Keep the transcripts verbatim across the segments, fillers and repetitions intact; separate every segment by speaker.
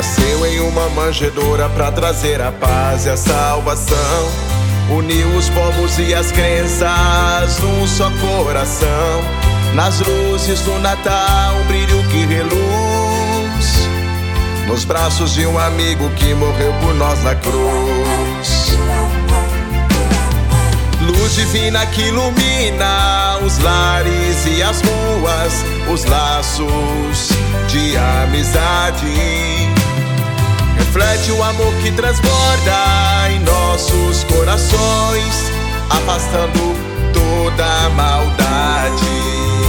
Speaker 1: Nasceu em uma manjedoura pra trazer a paz e a salvação. Uniu os povos e as crenças num só coração. Nas luzes do Natal, um brilho que reluz, nos braços de um amigo que morreu por nós na cruz. Luz divina que ilumina os lares e as ruas, os laços de amizade. Reflete o amor que transborda em nossos corações, afastando toda a maldade.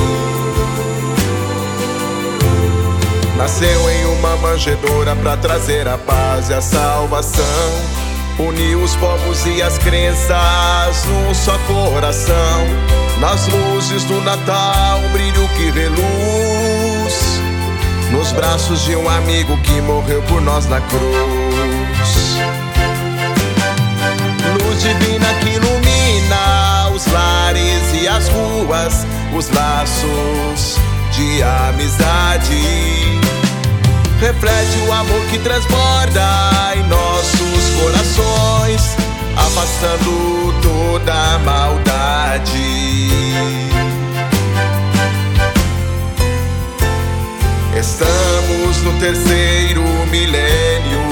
Speaker 1: Nasceu em uma manjedoura pra trazer a paz e a salvação. Uniu os povos e as crenças num só coração. Nas luzes do Natal, um brilho que reluz, nos braços de um amigo que morreu por nós na cruz. Luz divina que ilumina os lares e as ruas, os laços de amizade. Reflete o amor que transborda em nossos corações, afastando toda a maldade. Estamos no terceiro milênio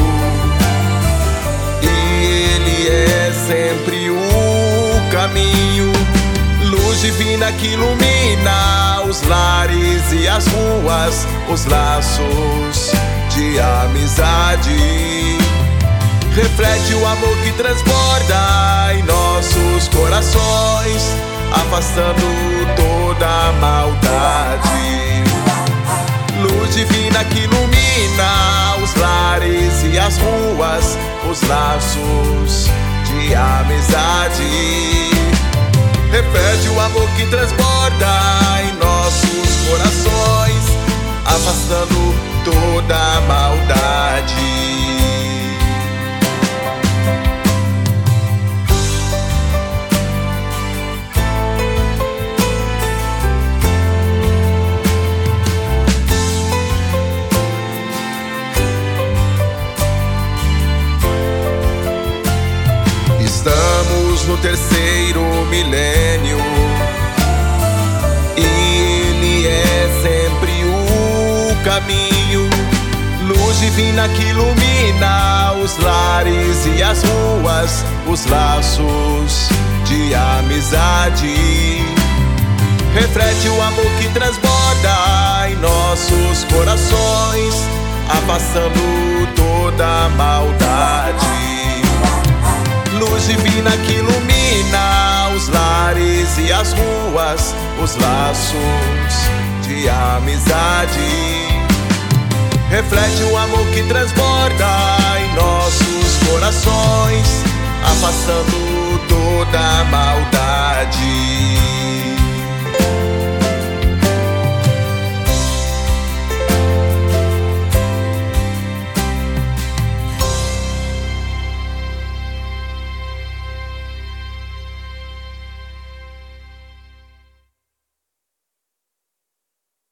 Speaker 1: e ele é sempre o caminho. Luz divina que ilumina os lares e as ruas, os laços de amizade. Reflete o amor que transborda em nossos corações, afastando toda a maldade. Luz divina que ilumina os lares e as ruas, os laços de amizade. Reflete o amor que transborda em nossos corações, afastando toda a maldade. Estamos no terceiro milênio e ele é sempre o caminho. Luz divina que ilumina os lares e as ruas, os laços de amizade. Reflete o amor que transborda em nossos corações, afastando toda a maldade. Luz divina que ilumina os lares e as ruas, os laços de amizade. Reflete o amor que transborda em nossos corações, afastando toda a maldade.